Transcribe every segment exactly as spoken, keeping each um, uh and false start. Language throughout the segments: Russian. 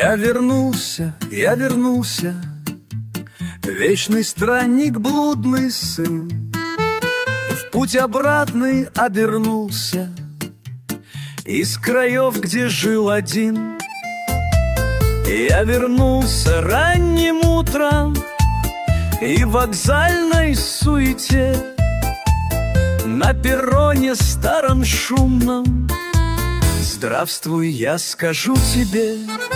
Я вернулся, я вернулся, вечный странник, блудный сын. В путь обратный обернулся из краев, где жил один. Я вернулся ранним утром и в вокзальной суете, на перроне старом шумном здравствуй, я скажу тебе.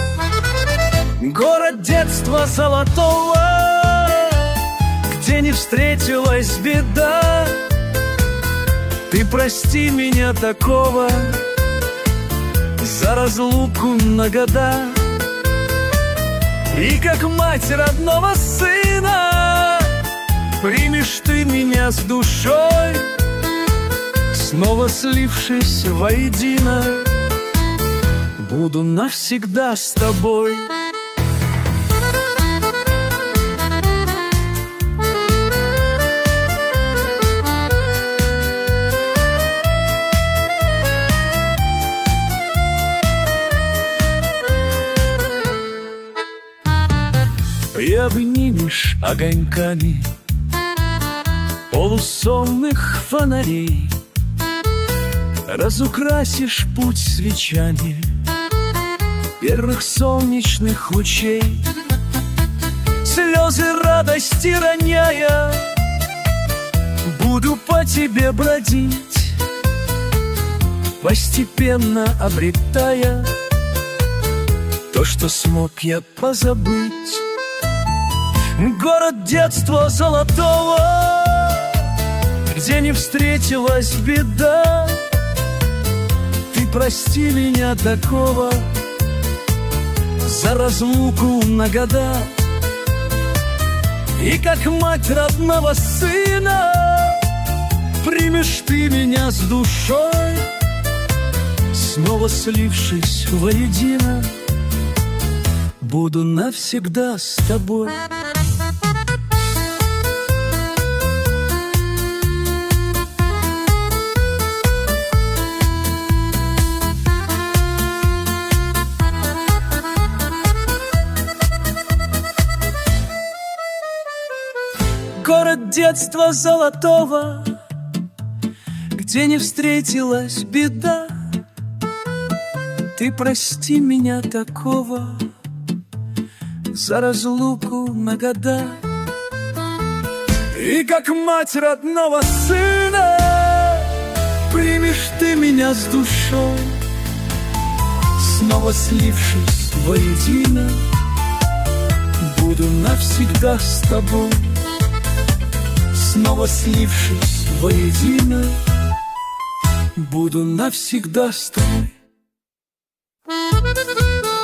Город детства золотого, где не встретилась беда. Ты прости меня такого за разлуку на года. И как мать родного сына примешь ты меня с душой, снова слившись воедино, буду навсегда с тобой. И обнимешь огоньками полусонных фонарей, разукрасишь путь свечами первых солнечных лучей. Слезы радости роняя, буду по тебе бродить, постепенно обретая то, что смог я позабыть. Город детства золотого, где не встретилась беда. Ты прости меня такого за разлуку на года. И как мать родного сына примешь ты меня с душой, снова слившись воедино, буду навсегда с тобой. Город детства золотого, где не встретилась беда. Ты прости меня такого за разлуку на года. И как мать родного сына примешь ты меня с душой, снова слившись воедино, буду навсегда с тобой. Снова слившись воедино, буду навсегда с тобой.